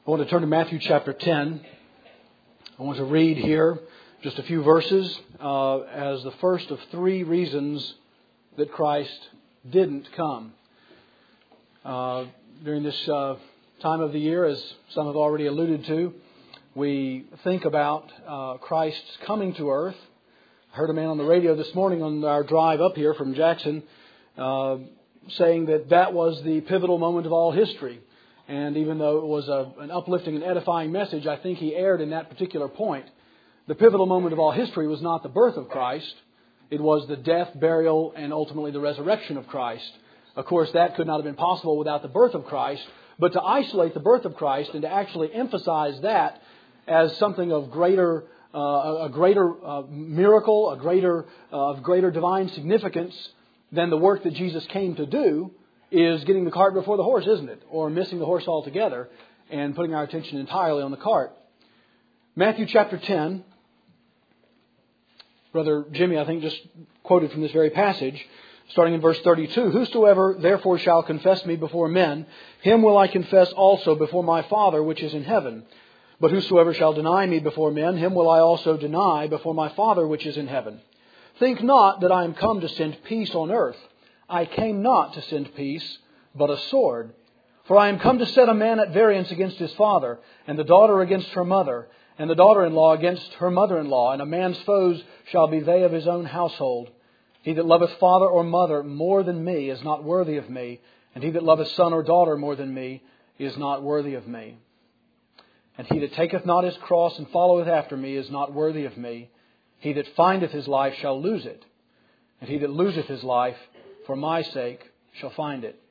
I want to turn to Matthew chapter 10. I want to read here just a few verses as the first of three reasons that Christ didn't come. During this time of the year, as some have already alluded to, we think about Christ's coming to earth. I heard a man on the radio this morning on our drive up here from Jackson saying that was the pivotal moment of all history. And even though it was an uplifting and edifying message, I think he erred in that particular point. The pivotal moment of all history was not the birth of Christ. It was the death, burial, and ultimately the resurrection of Christ. Of course, that could not have been possible without the birth of Christ. But to isolate the birth of Christ and to actually emphasize that as something of greater miracle, of greater divine significance than the work that Jesus came to do, is getting the cart before the horse, isn't it? Or missing the horse altogether and putting our attention entirely on the cart. Matthew chapter 10. Brother Jimmy, I think, just quoted from this very passage, starting in verse 32. Whosoever therefore shall confess me before men, him will I confess also before my Father which is in heaven. But whosoever shall deny me before men, him will I also deny before my Father which is in heaven. Think not that I am come to send peace on earth. I came not to send peace, but a sword. For I am come to set a man at variance against his father, and the daughter against her mother, and the daughter-in-law against her mother-in-law, and a man's foes shall be they of his own household. He that loveth father or mother more than me is not worthy of me, and he that loveth son or daughter more than me is not worthy of me. And he that taketh not his cross and followeth after me is not worthy of me. He that findeth his life shall lose it, and he that loseth his life for my sake shall find it.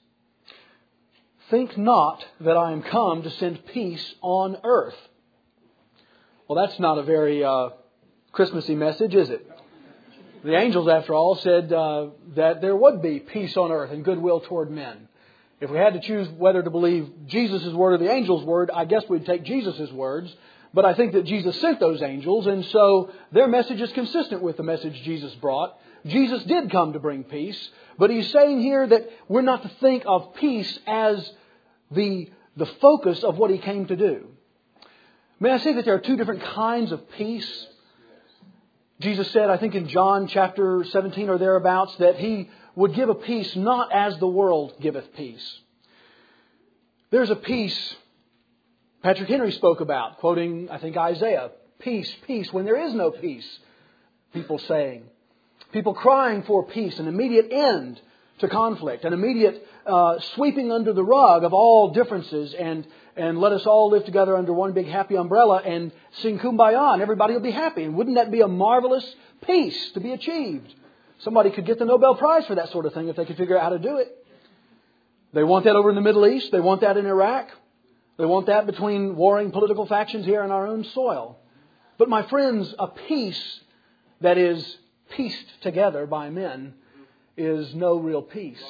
Think not that I am come to send peace on earth. Well, that's not a very Christmassy message, is it? The angels, after all, said that there would be peace on earth and goodwill toward men. If we had to choose whether to believe Jesus' word or the angel's word, I guess we'd take Jesus' words. But I think that Jesus sent those angels, and so their message is consistent with the message Jesus brought. Jesus did come to bring peace, but He's saying here that we're not to think of peace as the focus of what He came to do. May I say that there are two different kinds of peace? Jesus said, I think in John chapter 17 or thereabouts, that He would give a peace not as the world giveth peace. There's a peace Patrick Henry spoke about, quoting, I think, Isaiah. Peace, peace, when there is no peace. People saying. People crying for peace, an immediate end to conflict, an immediate sweeping under the rug of all differences, and let us all live together under one big happy umbrella and sing Kumbaya, and everybody will be happy. And wouldn't that be a marvelous peace to be achieved? Somebody could get the Nobel Prize for that sort of thing if they could figure out how to do it. They want that over in the Middle East. They want that in Iraq. They want that between warring political factions here on our own soil. But my friends, a peace that is pieced together by men is no real peace.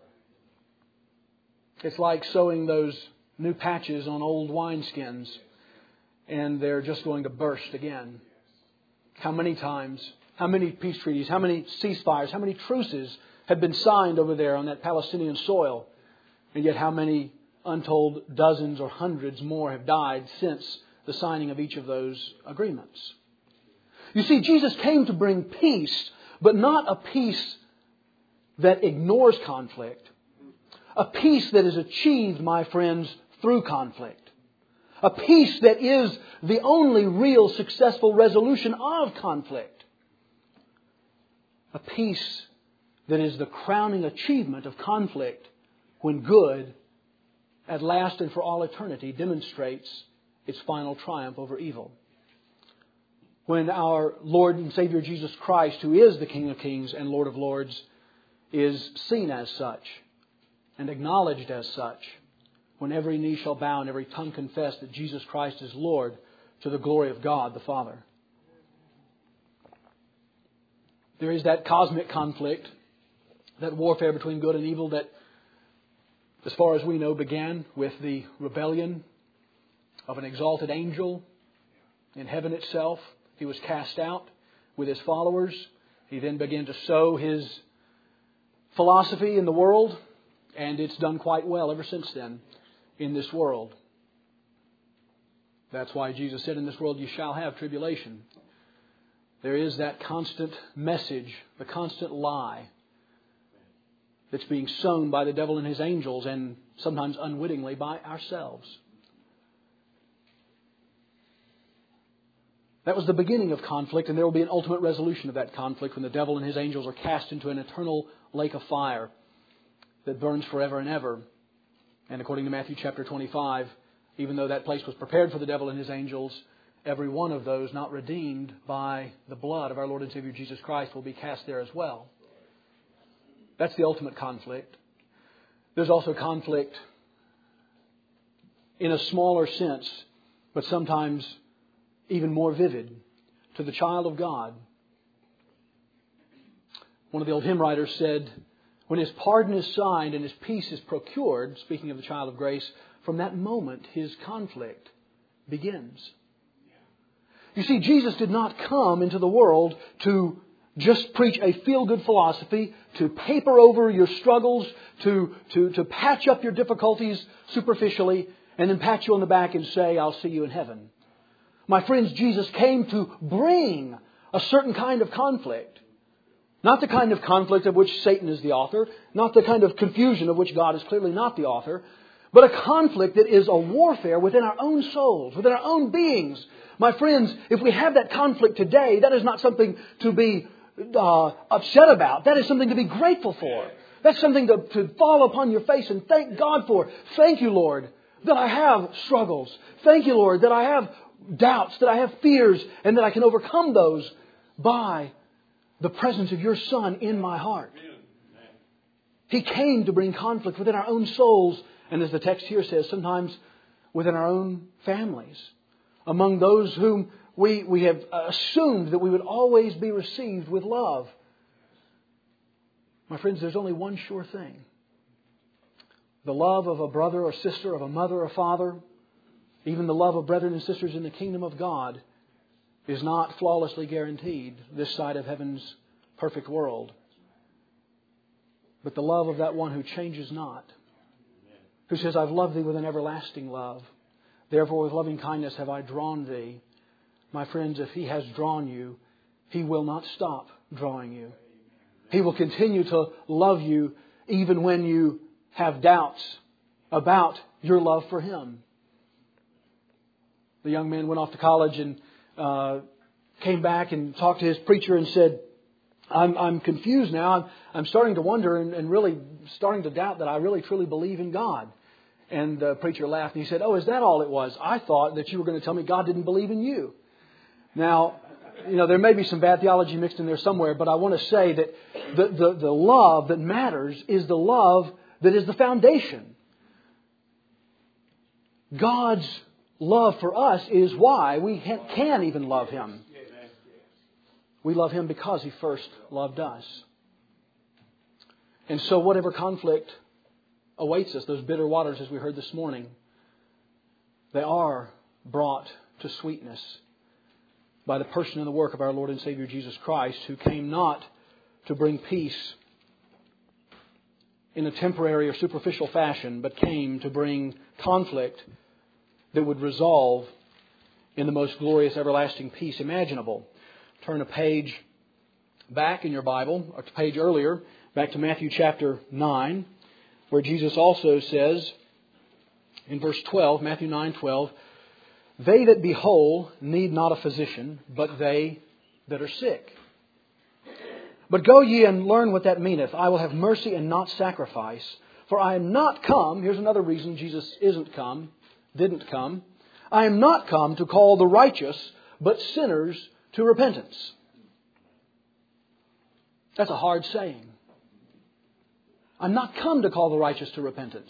It's like sewing those new patches on old wineskins and they're just going to burst again. How many times, how many peace treaties, how many ceasefires, how many truces have been signed over there on that Palestinian soil, and yet how many untold dozens or hundreds more have died since the signing of each of those agreements. You see, Jesus came to bring peace, but not a peace that ignores conflict. A peace that is achieved, my friends, through conflict. A peace that is the only real successful resolution of conflict. A peace that is the crowning achievement of conflict when good, at last and for all eternity, demonstrates its final triumph over evil. When our Lord and Savior Jesus Christ, who is the King of Kings and Lord of Lords, is seen as such and acknowledged as such, when every knee shall bow and every tongue confess that Jesus Christ is Lord, to the glory of God the Father. There is that cosmic conflict, that warfare between good and evil that, as far as we know, began with the rebellion of an exalted angel in heaven itself. He was cast out with his followers. He then began to sow his philosophy in the world, and it's done quite well ever since then in this world. That's why Jesus said, in this world you shall have tribulation. There is that constant message, the constant lie that's being sown by the devil and his angels, and sometimes unwittingly by ourselves. That was the beginning of conflict, and there will be an ultimate resolution of that conflict when the devil and his angels are cast into an eternal lake of fire that burns forever and ever. And according to Matthew chapter 25, even though that place was prepared for the devil and his angels, every one of those not redeemed by the blood of our Lord and Savior Jesus Christ will be cast there as well. That's the ultimate conflict. There's also conflict in a smaller sense, but sometimes even more vivid, to the child of God. One of the old hymn writers said, when his pardon is signed and his peace is procured, speaking of the child of grace, from that moment his conflict begins. You see, Jesus did not come into the world to just preach a feel-good philosophy, to paper over your struggles, to patch up your difficulties superficially, and then pat you on the back and say, I'll see you in heaven. My friends, Jesus came to bring a certain kind of conflict. Not the kind of conflict of which Satan is the author, not the kind of confusion of which God is clearly not the author, but a conflict that is a warfare within our own souls, within our own beings. My friends, if we have that conflict today, that is not something to be upset about. That is something to be grateful for. That's something to fall upon your face and thank God for. Thank you, Lord, that I have struggles. Thank you, Lord, that I have doubts, that I have fears, and that I can overcome those by the presence of your Son in my heart. He came to bring conflict within our own souls, and as the text here says, sometimes within our own families, among those whom we have assumed that we would always be received with love. My friends, there's only one sure thing. The love of a brother or sister, of a mother or father, even the love of brethren and sisters in the kingdom of God, is not flawlessly guaranteed this side of heaven's perfect world. But the love of that one who changes not, who says, I've loved thee with an everlasting love. Therefore with loving kindness have I drawn thee. My friends, if He has drawn you, He will not stop drawing you. He will continue to love you even when you have doubts about your love for Him. The young man went off to college and came back and talked to his preacher and said, I'm confused now. I'm starting to wonder and really starting to doubt that I really truly believe in God. And the preacher laughed and he said, oh, is that all it was? I thought that you were going to tell me God didn't believe in you. Now, there may be some bad theology mixed in there somewhere, but I want to say that the love that matters is the love that is the foundation. God's love for us is why we can even love Him. We love Him because He first loved us. And so whatever conflict awaits us, those bitter waters as we heard this morning, they are brought to sweetness by the person and the work of our Lord and Savior Jesus Christ, who came not to bring peace in a temporary or superficial fashion, but came to bring conflict that would resolve in the most glorious everlasting peace imaginable. Turn a page back in your Bible, or a page earlier, back to Matthew chapter 9, where Jesus also says in verse 12, Matthew 9:12, they that be whole need not a physician, but they that are sick. But go ye and learn what that meaneth. I will have mercy and not sacrifice. For I am not come, here's another reason Jesus didn't come. I am not come to call the righteous, but sinners to repentance. That's a hard saying. I'm not come to call the righteous to repentance.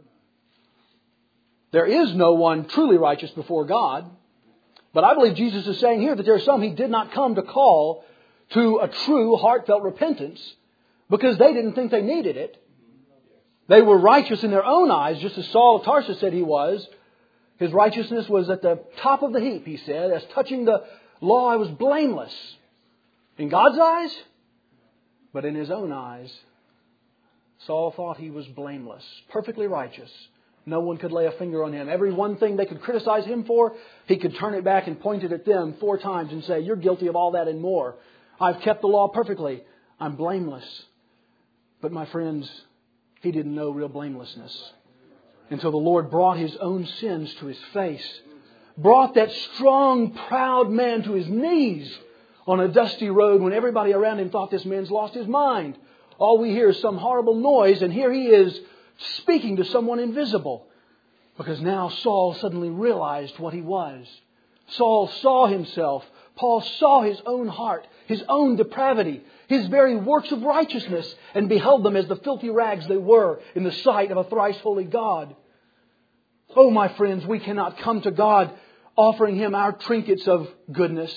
There is no one truly righteous before God. But I believe Jesus is saying here that there are some He did not come to call to a true heartfelt repentance because they didn't think they needed it. They were righteous in their own eyes, just as Saul of Tarsus said he was. His righteousness was at the top of the heap, he said. As touching the law, I was blameless. In God's eyes, but in his own eyes, Saul thought he was blameless, perfectly righteous, No one could lay a finger on Him. Every one thing they could criticize Him for, He could turn it back and point it at them 4 times and say, you're guilty of all that and more. I've kept the law perfectly. I'm blameless. But my friends, He didn't know real blamelessness until the Lord brought His own sins to His face. Brought that strong, proud man to his knees on a dusty road when everybody around him thought this man's lost his mind. All we hear is some horrible noise, and here He is speaking to someone invisible. Because now Saul suddenly realized what he was. Saul saw himself. Paul saw his own heart, his own depravity, his very works of righteousness, and beheld them as the filthy rags they were in the sight of a thrice holy God. Oh, my friends, we cannot come to God offering Him our trinkets of goodness.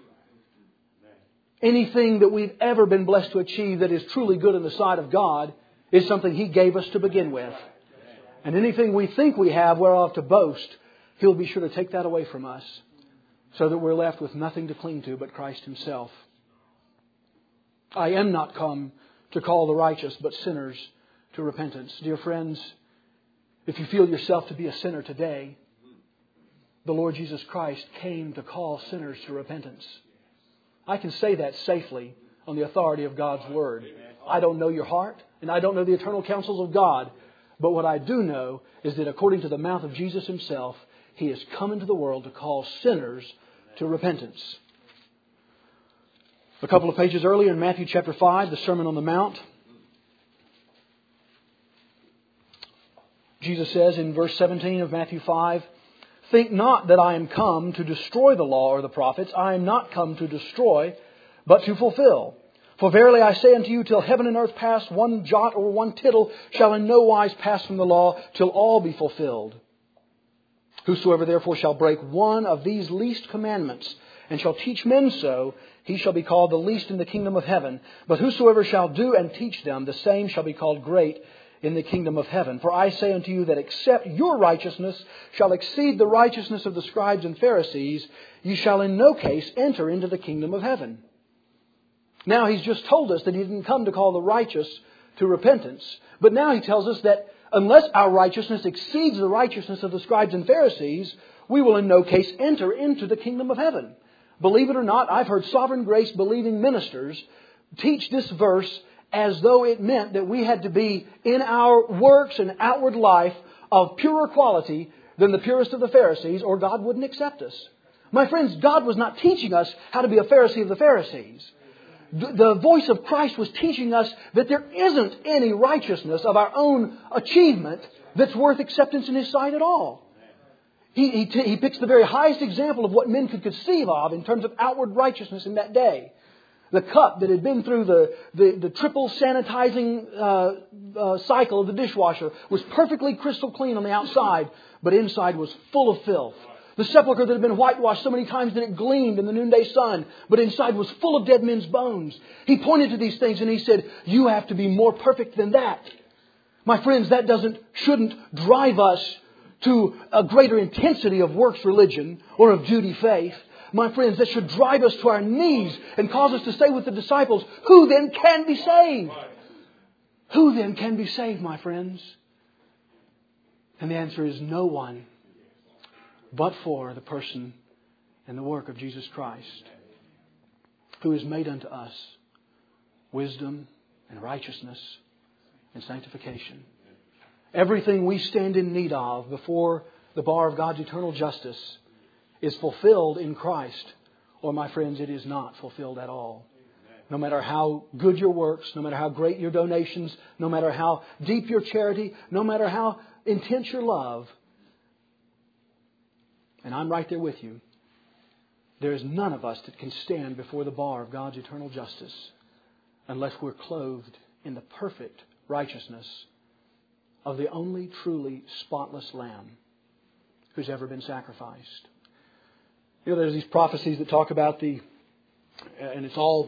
Anything that we've ever been blessed to achieve that is truly good in the sight of God is something He gave us to begin with. And anything we think we have whereof to boast, He'll be sure to take that away from us so that we're left with nothing to cling to but Christ Himself. I am not come to call the righteous but sinners to repentance. Dear friends, if you feel yourself to be a sinner today, the Lord Jesus Christ came to call sinners to repentance. I can say that safely on the authority of God's Word. I don't know your heart, and I don't know the eternal counsels of God. But what I do know is that according to the mouth of Jesus Himself, He has come into the world to call sinners to repentance. A couple of pages earlier in Matthew chapter 5, the Sermon on the Mount, Jesus says in verse 17 of Matthew 5, think not that I am come to destroy the law or the prophets. I am not come to destroy, but to fulfill. For verily I say unto you, till heaven and earth pass, one jot or one tittle shall in no wise pass from the law, till all be fulfilled. Whosoever therefore shall break one of these least commandments, and shall teach men so, he shall be called the least in the kingdom of heaven. But whosoever shall do and teach them, the same shall be called great in the kingdom of heaven. For I say unto you that except your righteousness shall exceed the righteousness of the scribes and Pharisees, ye shall in no case enter into the kingdom of heaven. Now He's just told us that He didn't come to call the righteous to repentance. But now He tells us that unless our righteousness exceeds the righteousness of the scribes and Pharisees, we will in no case enter into the kingdom of heaven. Believe it or not, I've heard sovereign grace believing ministers teach this verse as though it meant that we had to be in our works and outward life of purer quality than the purest of the Pharisees, or God wouldn't accept us. My friends, God was not teaching us how to be a Pharisee of the Pharisees. The voice of Christ was teaching us that there isn't any righteousness of our own achievement that's worth acceptance in His sight at all. He picks the very highest example of what men could conceive of in terms of outward righteousness in that day. The cup that had been through the triple sanitizing cycle of the dishwasher was perfectly crystal clean on the outside, but inside was full of filth. The sepulchre that had been whitewashed so many times that it gleamed in the noonday sun, but inside was full of dead men's bones. He pointed to these things and He said, you have to be more perfect than that. My friends, that shouldn't drive us to a greater intensity of works religion or of duty faith. My friends, that should drive us to our knees and cause us to say with the disciples, who then can be saved? Who then can be saved, my friends? And the answer is no one, but for the person and the work of Jesus Christ, who has made unto us wisdom and righteousness and sanctification. Everything we stand in need of before the bar of God's eternal justice is fulfilled in Christ, or my friends, it is not fulfilled at all. No matter how good your works, no matter how great your donations, no matter how deep your charity, no matter how intense your love, and I'm right there with you, there is none of us that can stand before the bar of God's eternal justice unless we're clothed in the perfect righteousness of the only truly spotless Lamb who's ever been sacrificed. You know, there's these prophecies that talk about and it's all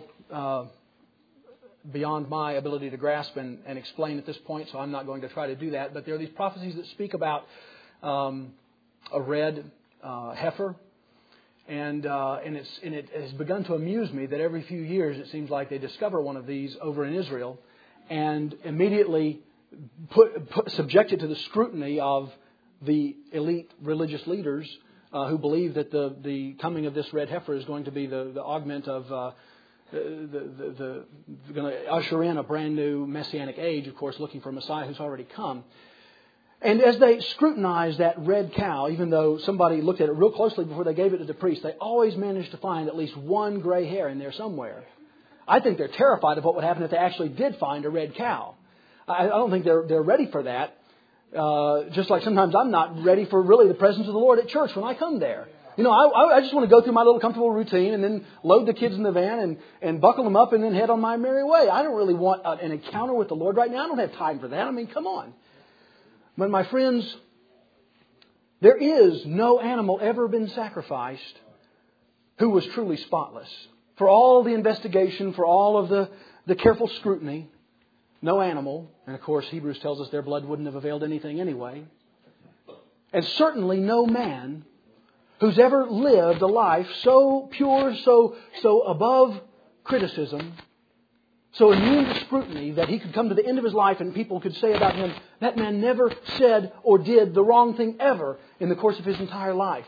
beyond my ability to grasp and explain at this point, so I'm not going to try to do that. But there are these prophecies that speak about a red heifer, and it has begun to amuse me that every few years it seems like they discover one of these over in Israel, and immediately subject it to the scrutiny of the elite religious leaders who believe that the coming of this red heifer is going to be the augment of going to usher in a brand new messianic age, of course, looking for a Messiah who's already come. And as they scrutinized that red cow, even though somebody looked at it real closely before they gave it to the priest, they always managed to find at least one gray hair in there somewhere. I think they're terrified of what would happen if they actually did find a red cow. I don't think they're ready for that. Just like sometimes I'm not ready for really the presence of the Lord at church when I come there. You know, I just want to go through my little comfortable routine and then load the kids in the van and buckle them up and then head on my merry way. I don't really want an encounter with the Lord right now. I don't have time for that. I mean, come on. But my friends, there is no animal ever been sacrificed who was truly spotless. For all the investigation, for all of the careful scrutiny, no animal, and of course Hebrews tells us their blood wouldn't have availed anything anyway, and certainly no man who's ever lived a life so pure, so above criticism, so immune to scrutiny that he could come to the end of his life and people could say about him, that man never said or did the wrong thing ever in the course of his entire life.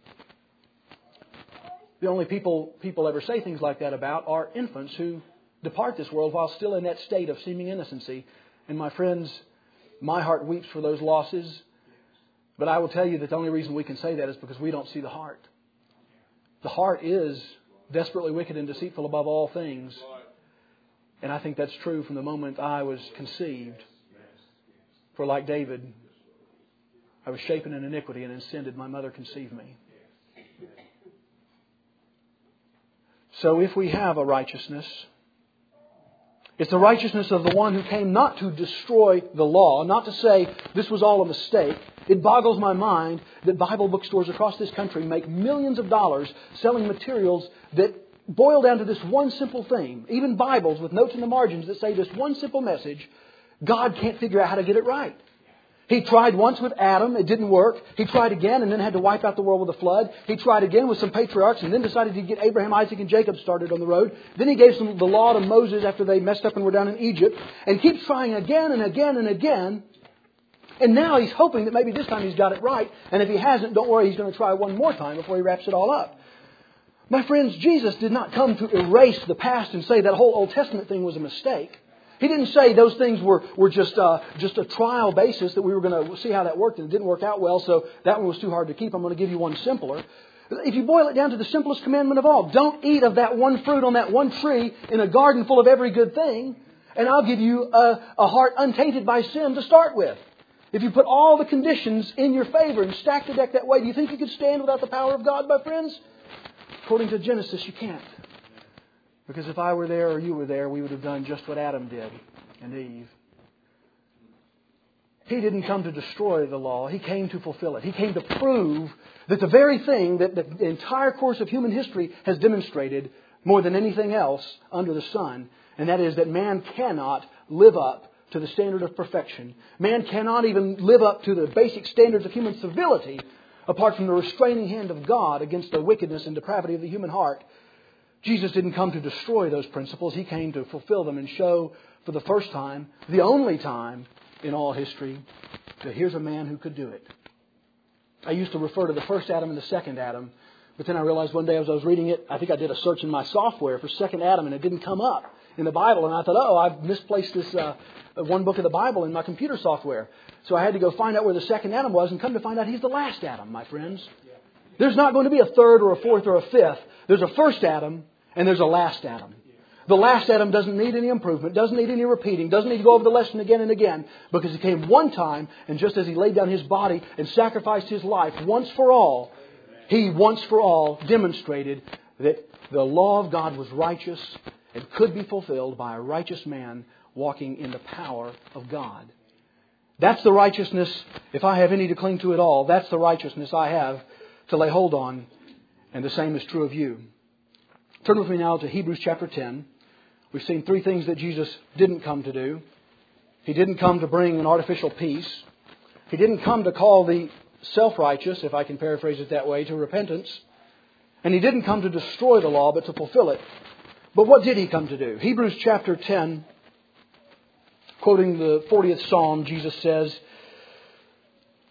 The only people ever say things like that about are infants who depart this world while still in that state of seeming innocency. And my friends, my heart weeps for those losses. But I will tell you that the only reason we can say that is because we don't see the heart. The heart is desperately wicked and deceitful above all things. And I think that's true from the moment I was conceived. For like David, I was shapen in iniquity, and in sin did my mother conceive me. So if we have a righteousness, it's the righteousness of the one who came not to destroy the law, not to say this was all a mistake. It boggles my mind that Bible bookstores across this country make millions of dollars selling materials that boil down to this one simple thing. Even Bibles with notes in the margins that say this one simple message. God can't figure out how to get it right. He tried once with Adam. It didn't work. He tried again and then had to wipe out the world with a flood. He tried again with some patriarchs and then decided to get Abraham, Isaac, and Jacob started on the road. Then He gave the law to Moses after they messed up and were down in Egypt. And keeps trying again and again and again. And now He's hoping that maybe this time He's got it right. And if He hasn't, don't worry, He's going to try one more time before He wraps it all up. My friends, Jesus did not come to erase the past and say that whole Old Testament thing was a mistake. He didn't say those things were just a trial basis that we were going to see how that worked and it didn't work out well, so that one was too hard to keep. I'm going to give you one simpler. If you boil it down to the simplest commandment of all, don't eat of that one fruit on that one tree in a garden full of every good thing, and I'll give you a heart untainted by sin to start with. If you put all the conditions in your favor and stack the deck that way, do you think you could stand without the power of God, my friends? According to Genesis, you can't. Because if I were there or you were there, we would have done just what Adam did and Eve. He didn't come to destroy the law. He came to fulfill it. He came to prove that the very thing that the entire course of human history has demonstrated more than anything else under the sun, and that is that man cannot live up to the standard of perfection. Man cannot even live up to the basic standards of human civility apart from the restraining hand of God against the wickedness and depravity of the human heart. Jesus didn't come to destroy those principles. He came to fulfill them and show for the first time, the only time in all history, that here's a man who could do it. I used to refer to the first Adam and the second Adam, but then I realized one day as I was reading it, I think I did a search in my software for second Adam and it didn't come up in the Bible. And I thought, I've misplaced this one book of the Bible in my computer software. So I had to go find out where the second Adam was and come to find out he's the last Adam, my friends. There's not going to be a third or a fourth or a fifth. There's a first Adam and there's a last Adam. The last Adam doesn't need any improvement, doesn't need any repeating, doesn't need to go over the lesson again and again, because He came one time, and just as He laid down His body and sacrificed His life once for all, He once for all demonstrated that the law of God was righteous and could be fulfilled by a righteous man walking in the power of God. That's the righteousness, if I have any to cling to at all, that's the righteousness I have to lay hold on, and the same is true of you. Turn with me now to Hebrews chapter 10. We've seen three things that Jesus didn't come to do. He didn't come to bring an artificial peace. He didn't come to call the self-righteous, if I can paraphrase it that way, to repentance. And He didn't come to destroy the law, but to fulfill it. But what did He come to do? Hebrews chapter 10, quoting the 40th Psalm, Jesus says,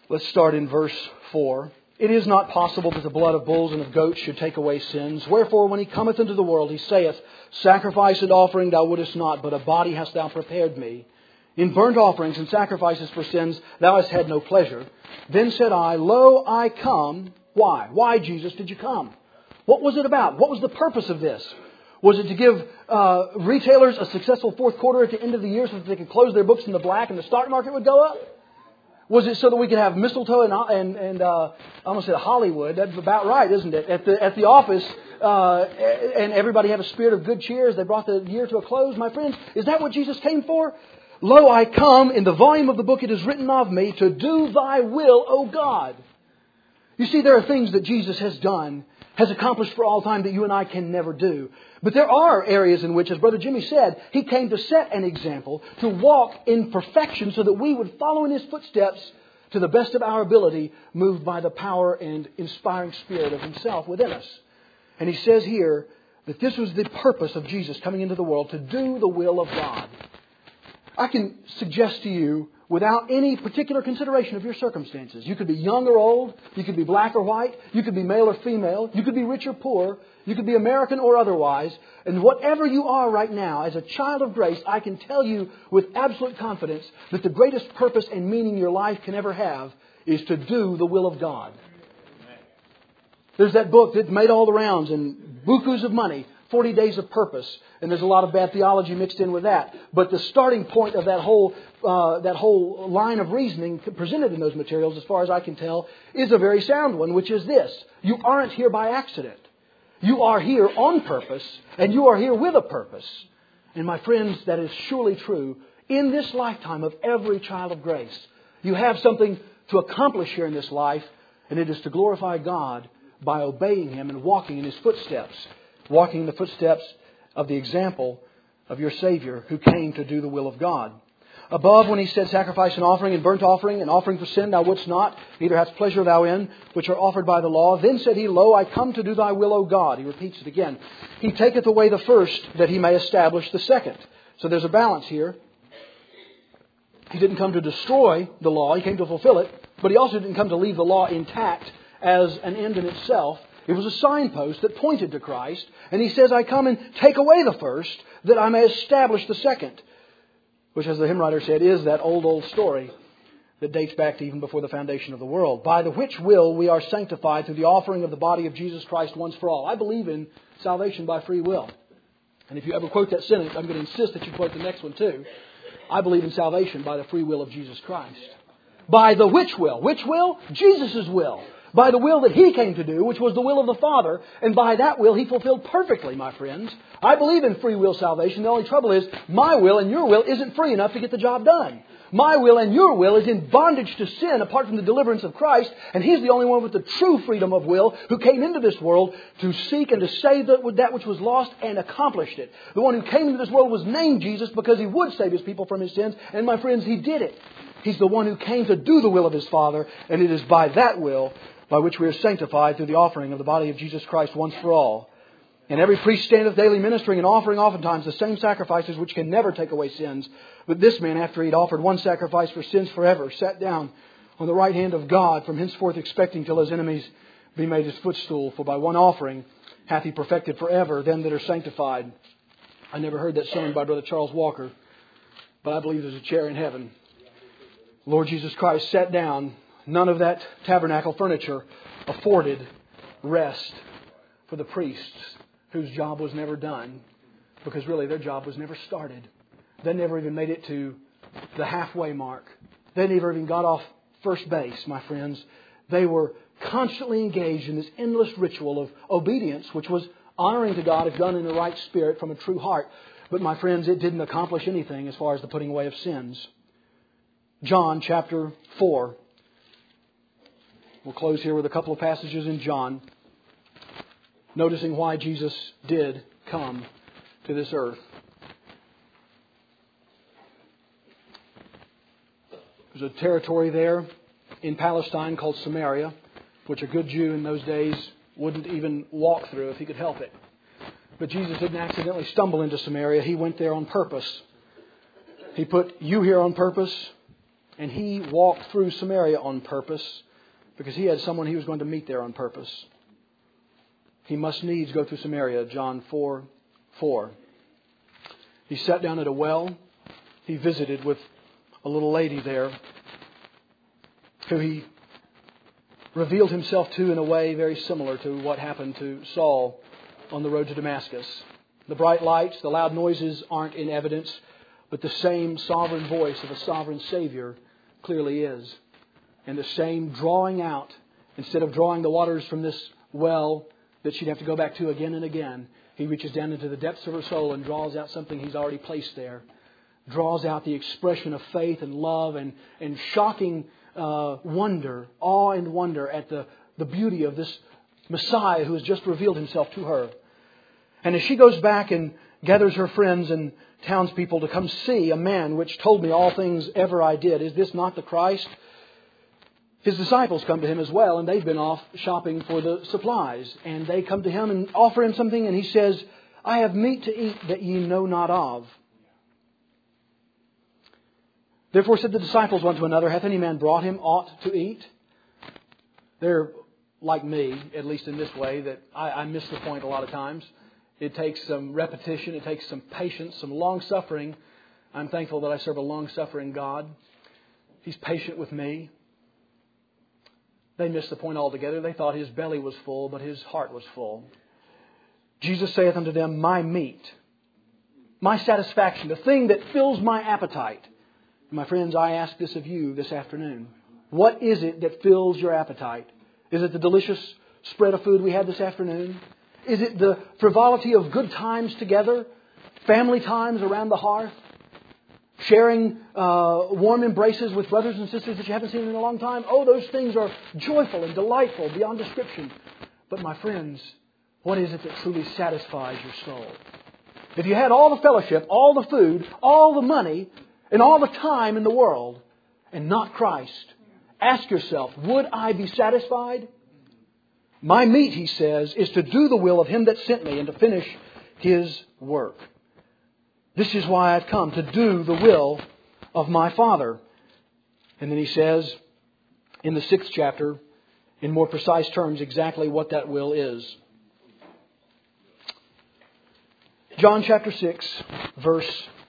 Let's start in verse 4. It is not possible that the blood of bulls and of goats should take away sins. Wherefore, when he cometh into the world, he saith, Sacrifice and offering thou wouldest not, but a body hast thou prepared me. In burnt offerings and sacrifices for sins thou hast had no pleasure. Then said I, Lo, I come. Why? Why, Jesus, did you come? What was it about? What was the purpose of this? Was it to give retailers a successful fourth quarter at the end of the year so that they could close their books in the black and the stock market would go up? Was it so that we could have mistletoe and I almost said Hollywood? That's about right, isn't it? At the office, and everybody have a spirit of good cheer as they brought the year to a close. My friends, is that what Jesus came for? Lo, I come, in the volume of the book it is written of me, to do thy will, O God. You see, there are things that Jesus has done, has accomplished for all time that you and I can never do. But there are areas in which, as Brother Jimmy said, He came to set an example, to walk in perfection so that we would follow in His footsteps to the best of our ability, moved by the power and inspiring Spirit of Himself within us. And He says here that this was the purpose of Jesus coming into the world, to do the will of God. I can suggest to you, without any particular consideration of your circumstances, you could be young or old, you could be black or white, you could be male or female, you could be rich or poor, you could be American or otherwise, and whatever you are right now, as a child of grace, I can tell you with absolute confidence that the greatest purpose and meaning your life can ever have is to do the will of God. There's that book that made all the rounds and bukus of money, 40 Days of Purpose, and there's a lot of bad theology mixed in with that. But the starting point of that whole line of reasoning presented in those materials, as far as I can tell, is a very sound one, which is this: you aren't here by accident. You are here on purpose, and you are here with a purpose. And my friends, that is surely true in this lifetime of every child of grace. You have something to accomplish here in this life, and it is to glorify God by obeying Him and walking in His footsteps. Walking in the footsteps of the example of your Savior who came to do the will of God. Above, when He said, Sacrifice and burnt offering and offering for sin thou wouldst not, neither hast pleasure thou in, which are offered by the law. Then said He, Lo, I come to do thy will, O God. He repeats it again. He taketh away the first, that He may establish the second. So there's a balance here. He didn't come to destroy the law, He came to fulfill it. But He also didn't come to leave the law intact as an end in itself. It was a signpost that pointed to Christ. And He says, I come and take away the first, that I may establish the second. Which, as the hymn writer said, is that old story that dates back to even before the foundation of the world. By the which will we are sanctified through the offering of the body of Jesus Christ once for all. I believe in salvation by free will. And if you ever quote that sentence, I'm going to insist that you quote the next one too. I believe in salvation by the free will of Jesus Christ. By the which will? Which will? Jesus' will. By the will that He came to do, which was the will of the Father, and by that will He fulfilled perfectly, my friends. I believe in free will salvation. The only trouble is, my will and your will isn't free enough to get the job done. My will and your will is in bondage to sin apart from the deliverance of Christ, and He's the only one with the true freedom of will who came into this world to seek and to save that which was lost and accomplished it. The one who came into this world was named Jesus because He would save His people from His sins, and my friends, He did it. He's the one who came to do the will of His Father, and it is by that will by which we are sanctified through the offering of the body of Jesus Christ once for all. And every priest standeth daily ministering and offering oftentimes the same sacrifices which can never take away sins. But this man, after he had offered one sacrifice for sins forever, sat down on the right hand of God, from henceforth expecting till His enemies be made His footstool. For by one offering hath He perfected forever them that are sanctified. I never heard that sung by Brother Charles Walker, but I believe there's a chair in heaven. Lord Jesus Christ sat down. None of that tabernacle furniture afforded rest for the priests, whose job was never done, because really their job was never started. They never even made it to the halfway mark. They never even got off first base, my friends. They were constantly engaged in this endless ritual of obedience, which was honoring to God if done in the right spirit from a true heart. But my friends, it didn't accomplish anything as far as the putting away of sins. John chapter 4. We'll close here with a couple of passages in John, noticing why Jesus did come to this earth. There's a territory there in Palestine called Samaria, which a good Jew in those days wouldn't even walk through if he could help it. But Jesus didn't accidentally stumble into Samaria. He went there on purpose. He put you here on purpose. And He walked through Samaria on purpose because He had someone He was going to meet there on purpose. He must needs go through Samaria, John 4:4. He sat down at a well. He visited with a little lady there who He revealed Himself to in a way very similar to what happened to Saul on the road to Damascus. The bright lights, the loud noises aren't in evidence, but the same sovereign voice of a sovereign Savior clearly is. And the same drawing out, instead of drawing the waters from this well that she'd have to go back to again and again, He reaches down into the depths of her soul and draws out something He's already placed there. Draws out the expression of faith and love and shocking wonder, awe and wonder at the beauty of this Messiah who has just revealed Himself to her. And as she goes back and gathers her friends and townspeople to come see a man which told me all things ever I did, is this not the Christ? His disciples come to Him as well, and they've been off shopping for the supplies. And they come to Him and offer Him something, and He says, I have meat to eat that ye know not of. Therefore said the disciples one to another, hath any man brought Him aught to eat? They're like me, at least in this way, that I miss the point a lot of times. It takes some repetition, it takes some patience, some long-suffering. I'm thankful that I serve a long-suffering God. He's patient with me. They missed the point altogether. They thought His belly was full, but His heart was full. Jesus saith unto them, my meat, my satisfaction, the thing that fills my appetite. My friends, I ask this of you this afternoon. What is it that fills your appetite? Is it the delicious spread of food we had this afternoon? Is it the frivolity of good times together? Family times around the hearth? Sharing warm embraces with brothers and sisters that you haven't seen in a long time? Oh, those things are joyful and delightful beyond description. But my friends, what is it that truly satisfies your soul? If you had all the fellowship, all the food, all the money, and all the time in the world, and not Christ, ask yourself, would I be satisfied? My meat, He says, is to do the will of Him that sent me and to finish His work. This is why I've come, to do the will of my Father. And then He says, in the 6th chapter, in more precise terms, exactly what that will is. John chapter 6, verse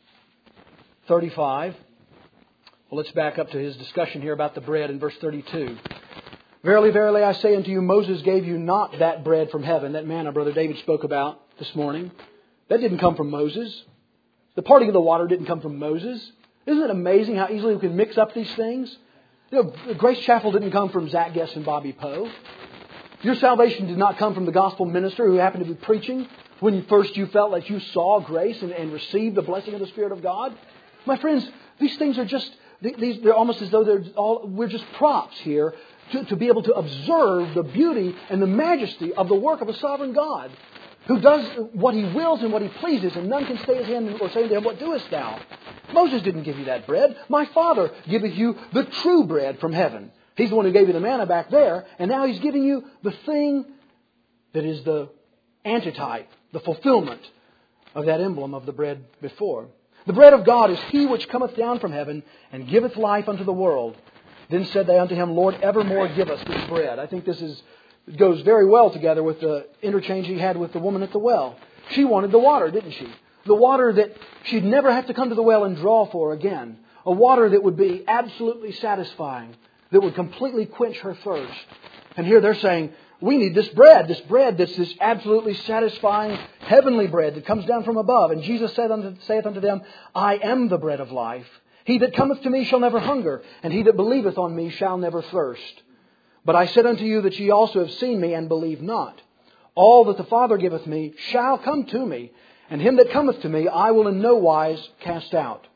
35. Well, let's back up to His discussion here about the bread in verse 32. Verily, verily, I say unto you, Moses gave you not that bread from heaven, that manna Brother David spoke about this morning. That didn't come from Moses. The parting of the water didn't come from Moses. Isn't it amazing how easily we can mix up these things? You know, Grace Chapel didn't come from Zach Guest and Bobby Poe. Your salvation did not come from the gospel minister who happened to be preaching when first you felt like you saw grace and received the blessing of the Spirit of God. My friends, these things are just, they're almost as though we're just props here to be able to observe the beauty and the majesty of the work of a sovereign God who does what He wills and what He pleases, and none can stay His hand or say unto Him, what doest thou? Moses didn't give you that bread. My Father giveth you the true bread from heaven. He's the one who gave you the manna back there, and now He's giving you the thing that is the antitype, the fulfillment of that emblem of the bread before. The bread of God is He which cometh down from heaven and giveth life unto the world. Then said they unto Him, Lord, evermore give us this bread. I think this goes very well together with the interchange He had with the woman at the well. She wanted the water, didn't she? The water that she'd never have to come to the well and draw for again. A water that would be absolutely satisfying, that would completely quench her thirst. And here they're saying, we need this bread that's this absolutely satisfying heavenly bread that comes down from above. And Jesus saith unto them, I am the bread of life. He that cometh to me shall never hunger, and he that believeth on me shall never thirst. But I said unto you that ye also have seen me and believe not. All that the Father giveth me shall come to me, and him that cometh to me I will in no wise cast out.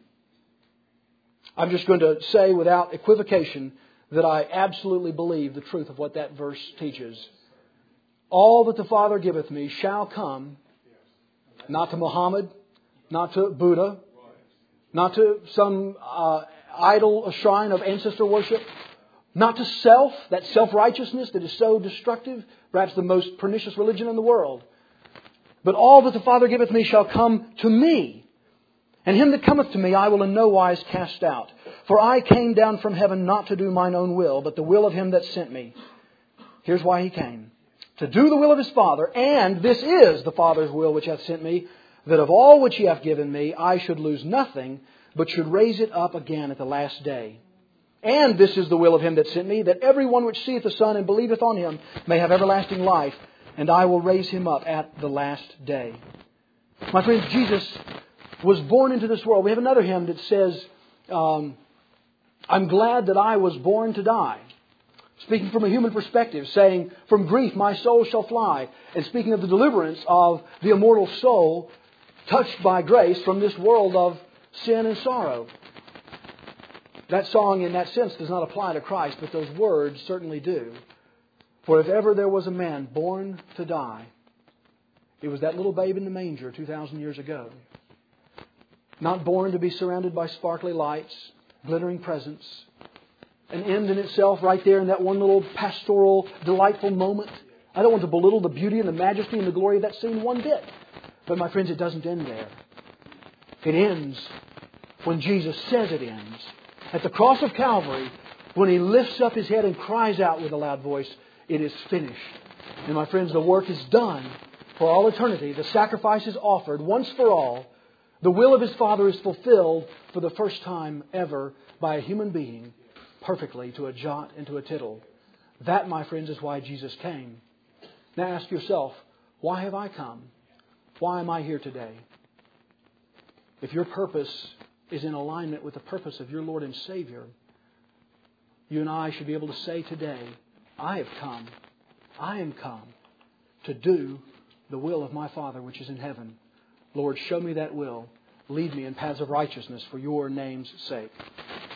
I'm just going to say without equivocation that I absolutely believe the truth of what that verse teaches. All that the Father giveth me shall come, not to Muhammad, not to Buddha, not to some idol, a shrine of ancestor worship, not to self, that self-righteousness that is so destructive, perhaps the most pernicious religion in the world. But all that the Father giveth me shall come to me. And him that cometh to me I will in no wise cast out. For I came down from heaven not to do mine own will, but the will of Him that sent me. Here's why He came. To do the will of His Father, and this is the Father's will which hath sent me, that of all which He hath given me, I should lose nothing, but should raise it up again at the last day. And this is the will of Him that sent me, that every one which seeth the Son and believeth on Him may have everlasting life, and I will raise him up at the last day. My friends, Jesus was born into this world. We have another hymn that says, I'm glad that I was born to die. Speaking from a human perspective, saying, from grief my soul shall fly. And speaking of the deliverance of the immortal soul, touched by grace from this world of sin and sorrow. That song in that sense does not apply to Christ, but those words certainly do. For if ever there was a man born to die, it was that little babe in the manger 2,000 years ago. Not born to be surrounded by sparkly lights, glittering presents. An end in itself right there in that one little pastoral, delightful moment. I don't want to belittle the beauty and the majesty and the glory of that scene one bit. But my friends, it doesn't end there. It ends when Jesus says it ends. At the cross of Calvary, when He lifts up His head and cries out with a loud voice, it is finished. And my friends, the work is done for all eternity. The sacrifice is offered once for all. The will of His Father is fulfilled for the first time ever by a human being perfectly to a jot and to a tittle. That, my friends, is why Jesus came. Now ask yourself, why have I come? Why am I here today? If your purpose is in alignment with the purpose of your Lord and Savior, you and I should be able to say today, I am come to do the will of my Father which is in heaven. Lord, show me that will. Lead me in paths of righteousness for your name's sake.